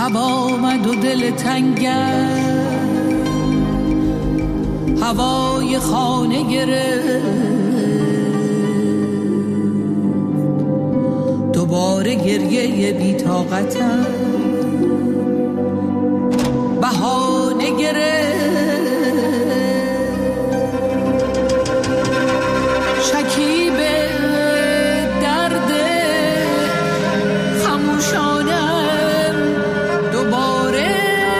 شب آمد و دل تنگم هوای خانه گرفت، دوباره گریه بی‌طاقتم بهانه گرفت. شکیب درد خموشانم دوباره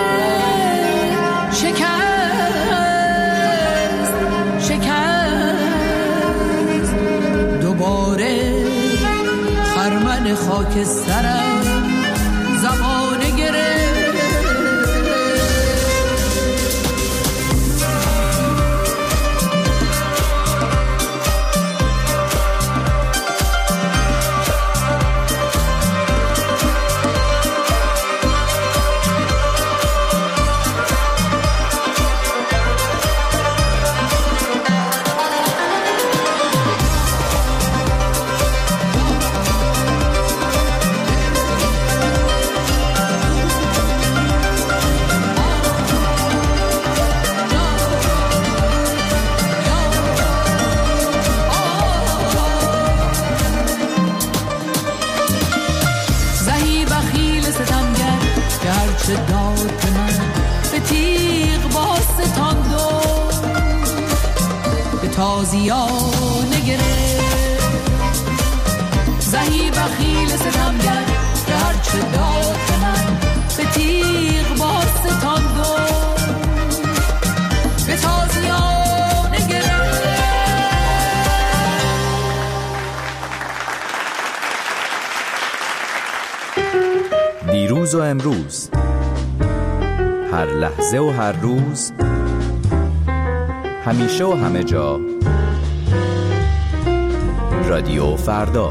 شکست، دوباره خرمن خاکسترم زمانه گرفت. تازیانه گرفت، زهی بخیل ستمگر که هرچه داد به من به تیغ باز ستاند و به تازیانه گرفت. دیروز و امروز، هر لحظه و هر روز، همیشه و همه جا، رادیو فردا.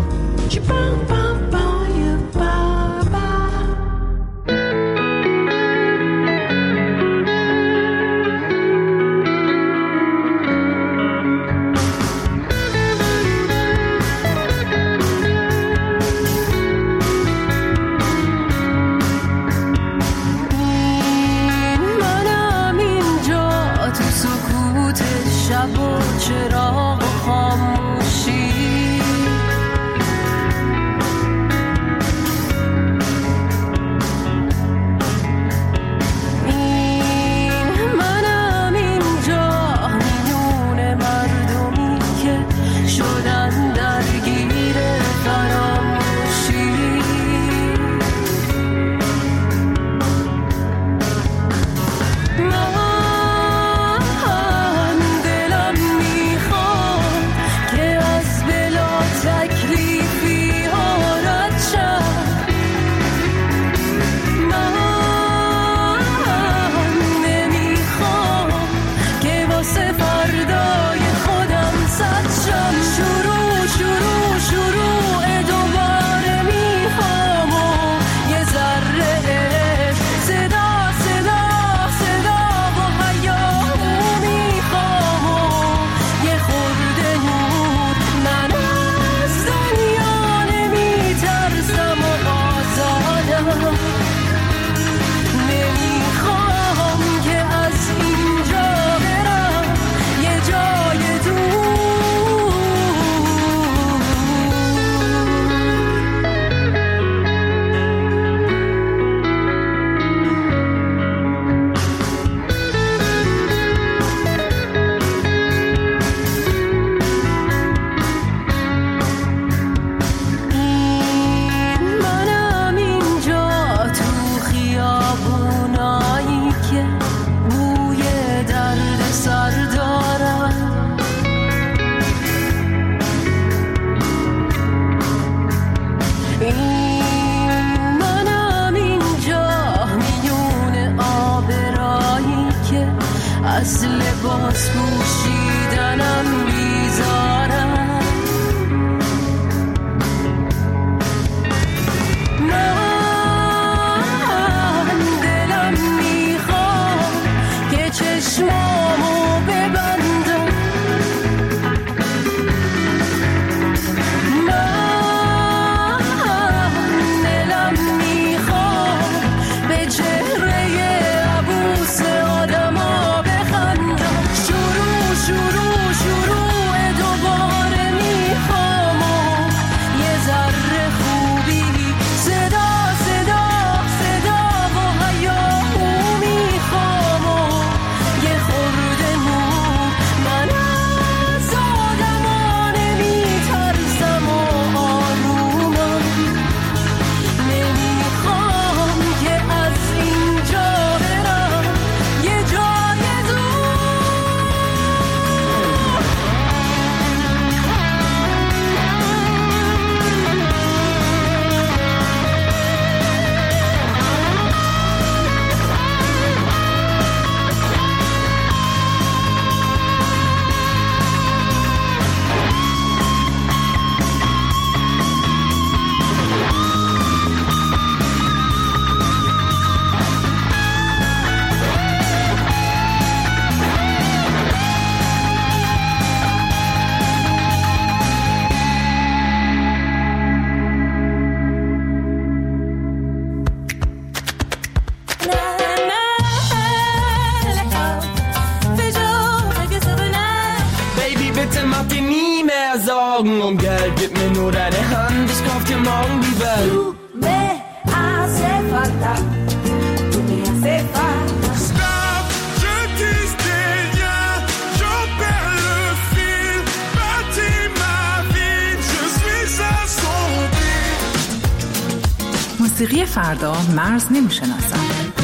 mal mi vel. Tu me hace falta, tu me hace falta. Stop, je disdaigné, je perds le fil, bâtis ma vie, je suis assombri. موسیقی فردا مرز نمیشناسم.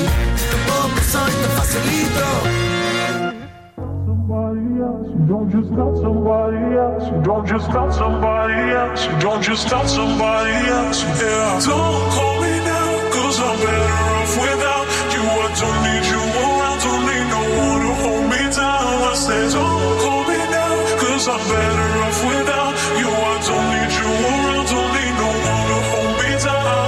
You don't just got somebody else. You don't just got somebody else. You don't just got somebody else. Yeah. Don't call me now, 'cause I'm better off without you. I don't need you around. Don't need no one to hold me down. I said don't call me now, 'cause I'm better off without you. I don't need you around. Don't need no one to hold me down.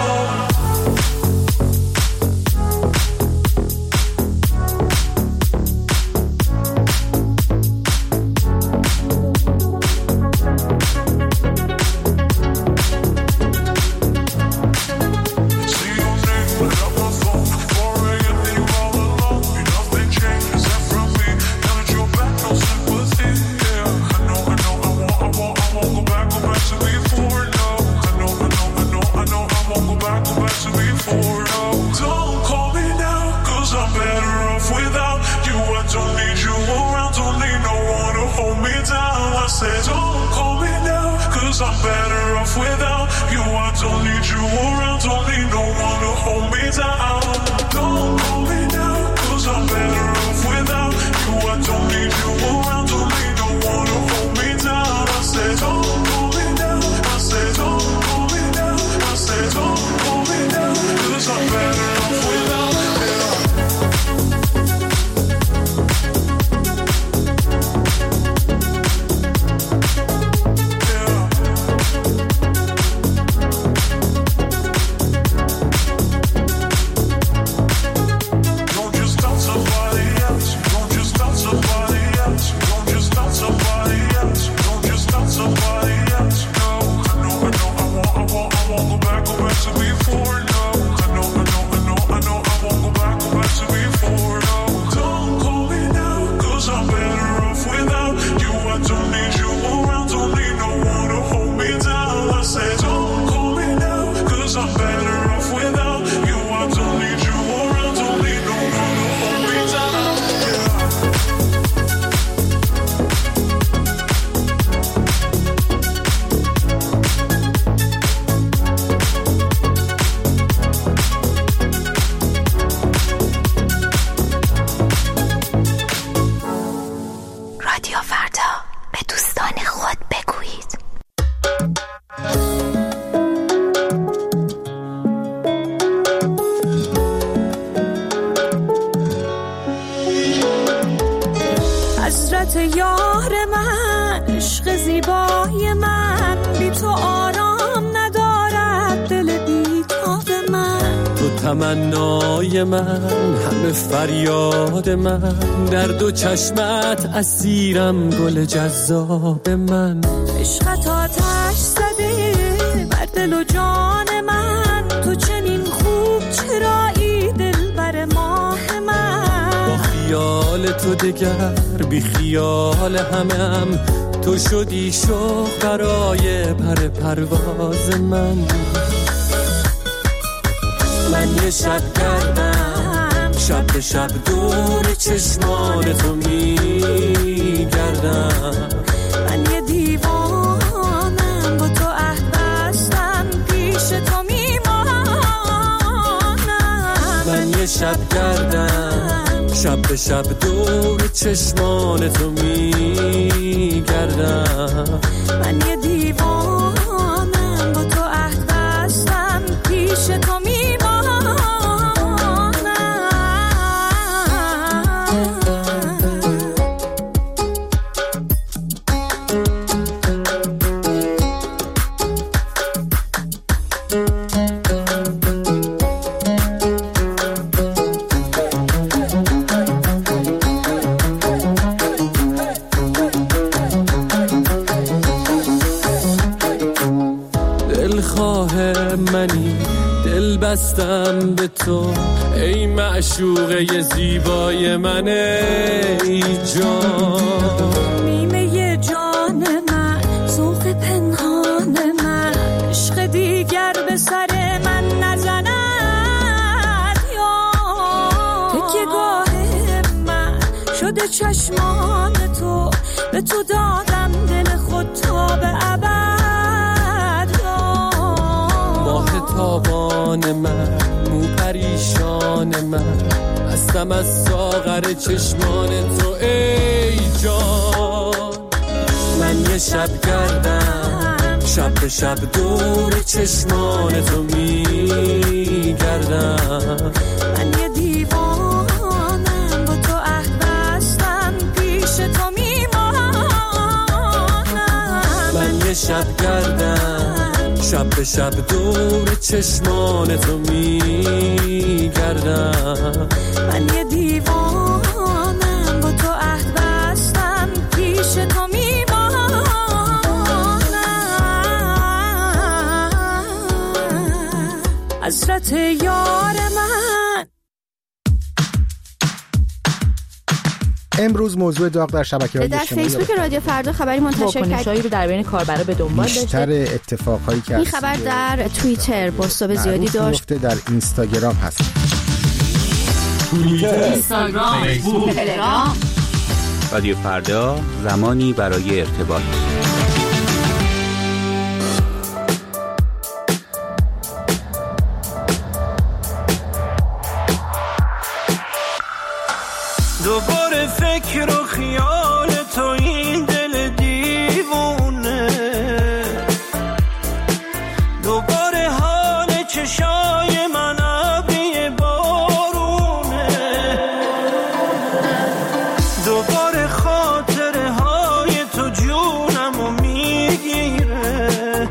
یار من، عشق زیبای من، بی تو آرام ندارد دل بیتاب من. تو تمنای من، همه فریاد من، در دو چشمت اسیرم گل جذاب من. عشقت آتش زده بر دل و جان من، تو چنین خوب چرایی دل بر ماه من. با خیال تو دگر بی خیال همم، تو شدی شوق برای پر پرواز من. من یه شب کردم شب به شب دور چشمان تو میگردم. من یه دیوانم با تو عهد بستم پیش تو میمانم. من یه شب کردم شب به شب دور چشمان تو میگردم. من یه دیوانم با تو عهد بستم پیش تو میمانم. بستم به تو ای معشوقه زیبای من، ای جان نیمه جان من، ذوق پنهان من، عشق دیگر نور چشمان تو، به تو دادم دل خود تا به ابد. ماه تابان من، مو پریشان من، هستم از ساغر چشمان تو ای جان. من یه شب گردم، شب به شب دور چشمان تو میگردم. من یه دیوانم، با تو عهد بستم، پیش تو میمانم. من یه شب گردم، شب به شب دور چشمان تو میگردم. من یه دیوانم، با تو عهد بستم، پیش تو میمانم. حسرت یار من. امروز موضوع داغ در شبکه‌های اجتماعی در فیسبوک رادیو فردا خبری منتشر کرد. واکنشایی رو در بین کاربرا به دنبال داشته. بیشتر اتفاقهایی که این خبر در توییتر بازتاب زیادی داشت. در اینستاگرام هست. توییتر، اینستاگرام، فیسبوک، تلگرام. رادیو فردا، زمانی برای ارتباط. دوباره فکر و خیال تو این دل دیوونه، دوباره حال چشای من ابری بارونه، دوباره خاطره های تو جونمو میگیره.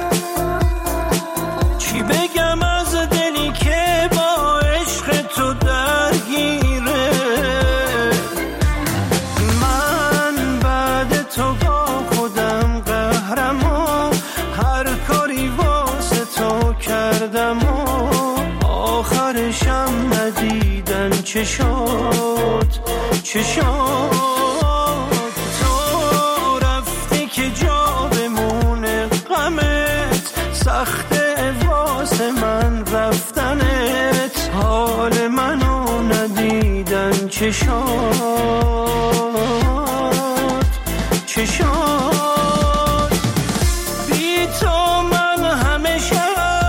چی بگم از دلی که با عشق تو درگیره. آخرشم ندیدن چه شد تو رفتی که جا بمونه غمت، سخته واسه من رفتنت، حال منو ندیدن چه شد بی تو من همیشه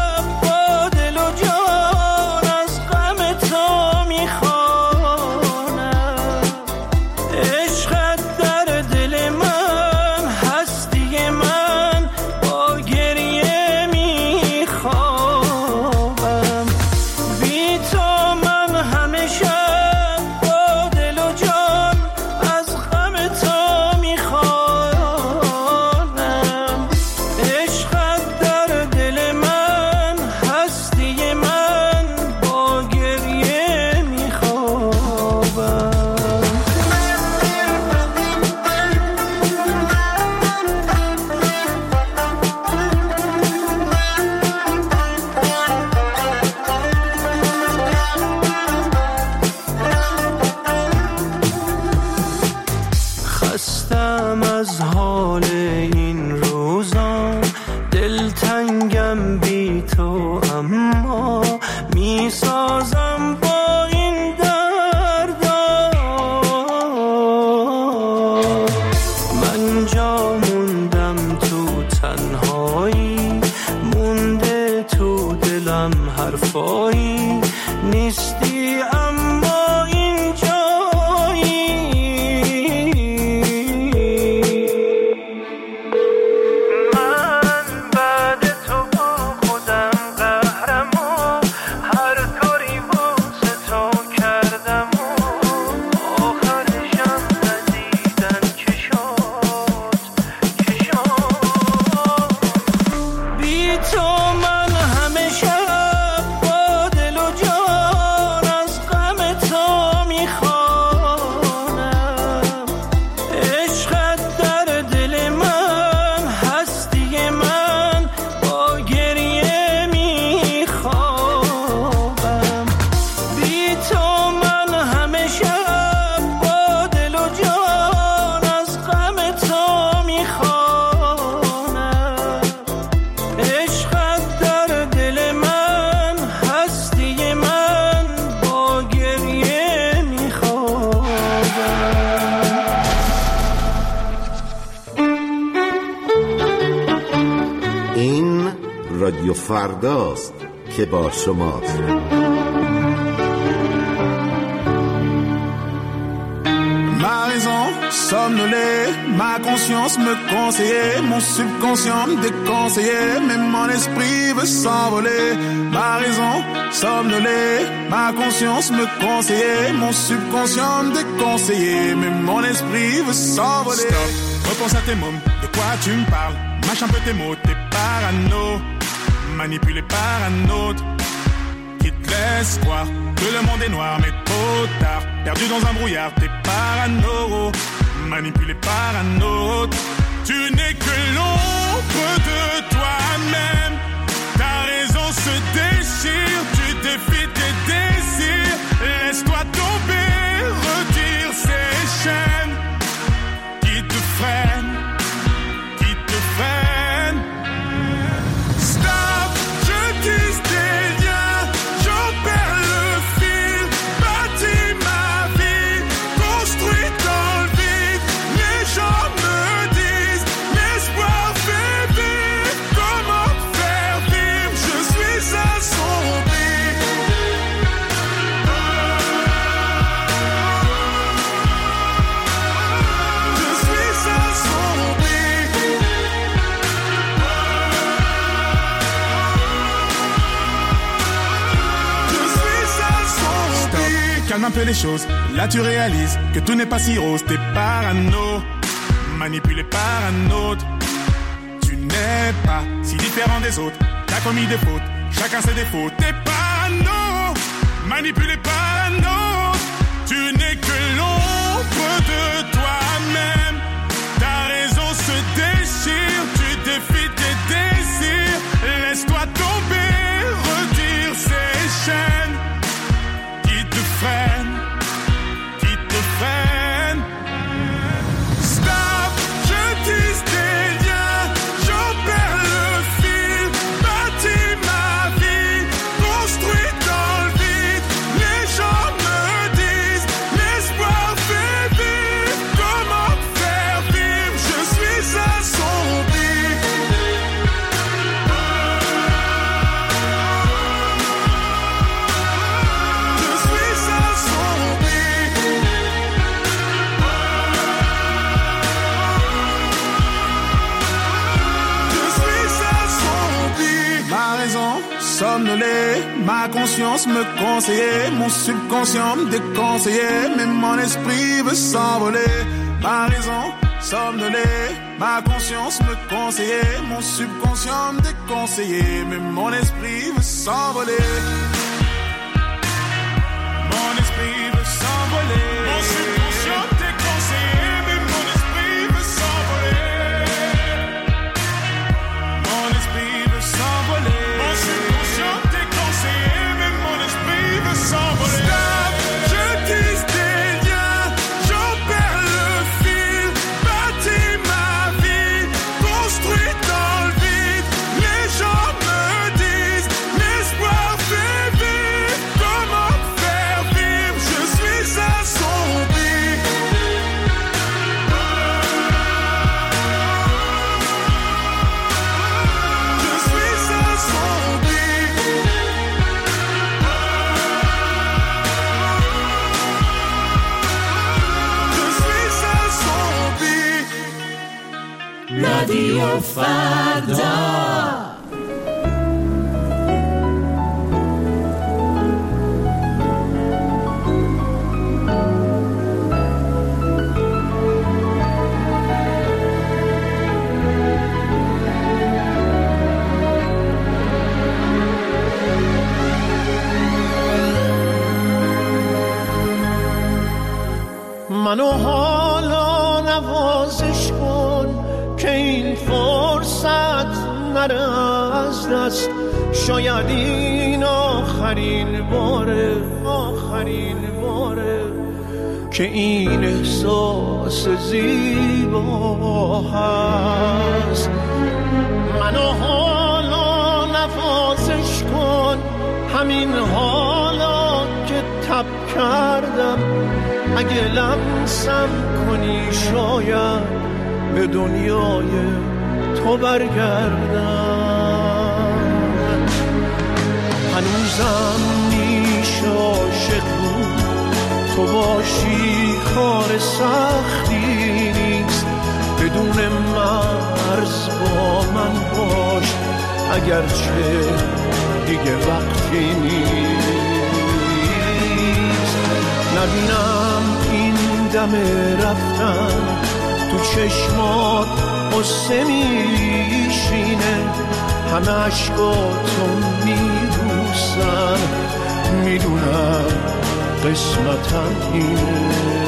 خستم از حال این روزا، دلتنگم بی تو، اما میسازم با این دردا. من جا موندم تو تنهایی، مونده تو دلم حرفایی، نیستی اما این جایی. من بعد تو با خودم قهرم و هر کاری واسه تو کردم و آخرشم ندیدن چه شد بی تو من همیشه با دل و جان از رادیو فرداست که با شماست. Ma raison somnolée, ma conscience me conseillait, mon subconscient me déconseillait, mais mon esprit veut s'envoler. Ma raison somnolée, ma conscience me conseillait, mon subconscient me déconseillait, mais mon esprit veut s'envoler. Stop, repense à tes mômes, de quoi tu me parles? Mâche un peu tes mots, t'es parano, manipulé par un autre qui te laisse croire que le monde est noir, mais trop tard. Perdu dans un brouillard, t'es parano, manipulé par un autre. Tu n'es que l'ombre de toi-même. Ta raison se déchire, tu défies tes désirs. Laisse-toi tomber, retire ces chaînes qui te freinent, qui te freinent. Stop, je tisse des liens, j'en perds le fil, bâtis ma vie, construis dans le vide. Les gens me disent, l'espoir fait vivre, comment faire vivre? Je suis assombri. Je suis assombri. Calme un peu les choses, là tu réalises que tout n'est pas si rose. T'es parano, manipulé par un autre. Tu n'es pas si différent des autres. T'as commis des fautes, chacun ses défauts. T'es parano, manipulé par un autre. Tu n'es que l'ombre de toi-même. Ta raison se déchire, tu défies tes désirs. Laisse-toi tomber, retire ces chaînes qui te freinent, qui te freinent. Stop, je tisse des liens, j'en perds le fil, bâtis ma vie, construis dans le vide. Les gens me disent, l'espoir fait vivre, comment faire vivre? Je suis assombri. Somnolé, ma conscience me conseillait, mon subconscient me déconseillait, mais mon esprit veut s'envoler. Ma raison somnolé, ma conscience me conseillait, mon subconscient me déconseillait, mais mon esprit veut s'envoler. Mon esprit veut s'envoler. Mon subconscient me déconseillait, mais mon esprit veut s'envoler. Mon esprit veut s'envoler. Mon subconscient déconseillé, mais mon esprit veut s'envoler. Stop, je tisse des liens, j'en perds le fil, bâtis ma vie, construis dans le vide. Les gens me disent, l'espoir fait vivre, comment faire vivre? Je suis assombri. Je suis assombri. رادیو فردا. منو حالا نوازش کن که این فرصت نره از دست. شاید این آخرین باره که این احساس زیبا هست. منو حالا نوازش کن، همین حالا که تب کردم. اگه لمسم کنی شاید به دنیای تو برگردم. هنوزم میشه عاشق بود، تو باشی کار سختی نیست، بدون مرز با من باش اگرچه دیگه وقتی نیست. نبینم این دم رفتن تو چشمات قصه میشینه، همه عشقاتو میبوسن، میدونم قسمتم اینه.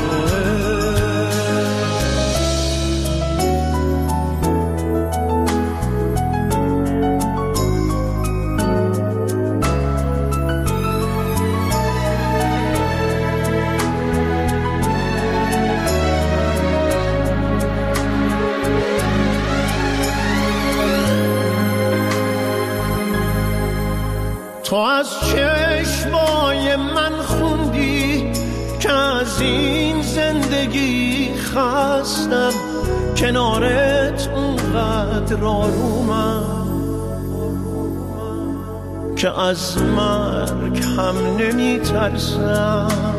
تو از چشمای من خوندی که از این زندگی خستم، کنارت اونقدر آرومم که از مرگ هم نمی ترسم.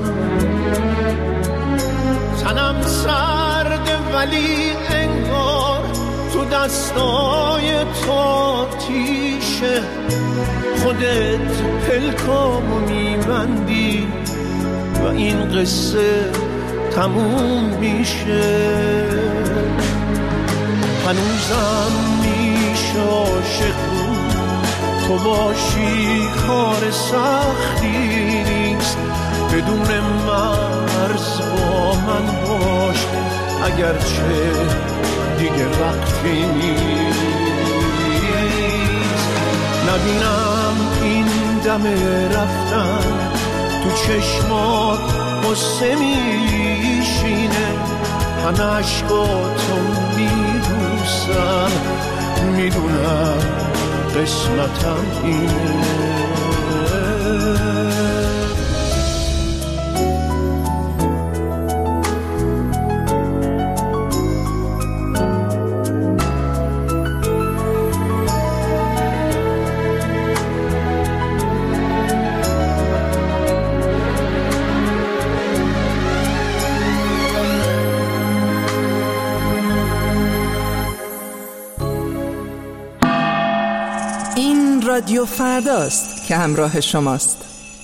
تنم سرده ولی انگار تو دستای تو آتیشه، خودت پلکامو میبندی و این قصه تموم میشه. هنوزم میشه عاشق بود، تو باشی کار سختی نیست، بدون مرز با من باش اگرچه دیگه وقتی نیست. نبینم این دم رفتن تو چشمات قصه میشینه، همه عشقاتو میبوسن، میدونم قسمتم اینه. رادیو فرداست که همراه شماست.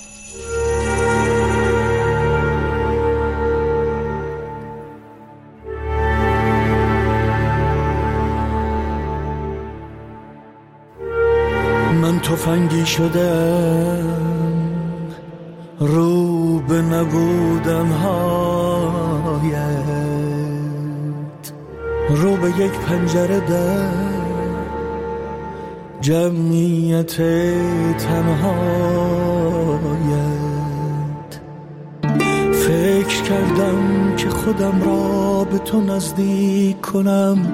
من تفنگی شدم رو به نبودن هایت، رو به یک پنجره در جمعیت تنهایت. فکر کردم که خودم را به تو نزدیک کنم،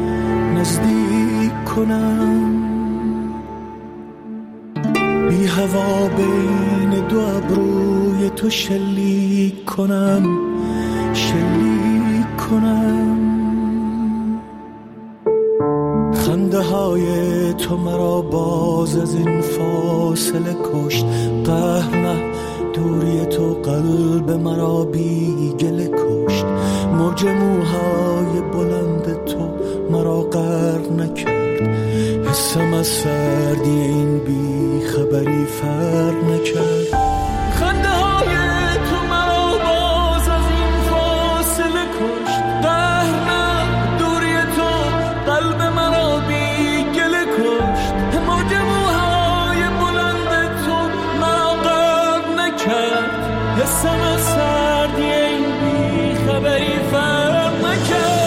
بی هوا بین دو ابروی تو شلیک کنم. خنده های تو مرا باز از این فاصله کشت، قهر نه دوری تو قلب مرا بی گله کشت. موج موهای بلند تو مرا غرق نکرد، حسم از سردی این بی خبری فرق نکرد. خنده های تو مرا باز از این فاصله کشت، قهر نه دوری تو قلب مرا بی گله کشت. موج موهای بلند تو مرا غرق نکرد، حسم از سردی این بی خبری فرق نکرد.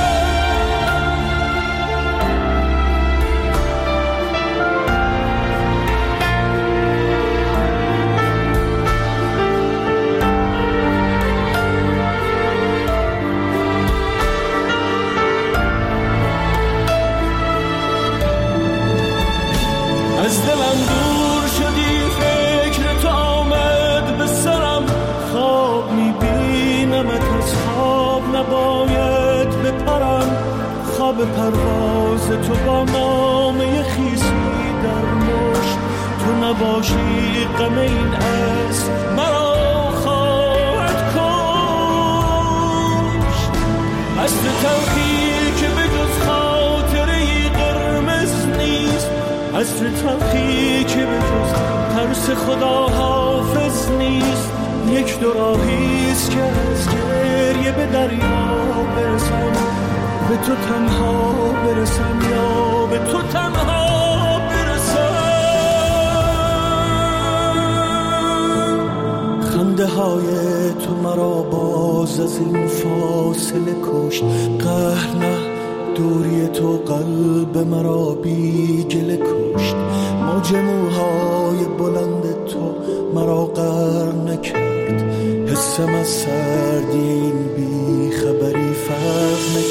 از دلم دور شدی، فکر تو آمد به سرم، خواب میبینمت از خواب نباید بپرم. خواب پرواز تو با نامه خیسی در مشت، تو نباشی غم این از مرا خواهد کشت. عصر تلخی که به جز خاطره‌ای قرمز نیست، عصر تلخی که به جز ترس خدا حافظ نیست. یک دو راهیست که از گریه به دریا برسم، به تو تنها برسم یا به تو تنها برسم. خنده های تو مرا باز از این فاصله کشت. قهر نه دوری تو قلب مرا بی گله کشت. موج موهای بلند تو مرا غرق نکرد. حسم از سردی این بی خبری فرق نکرد.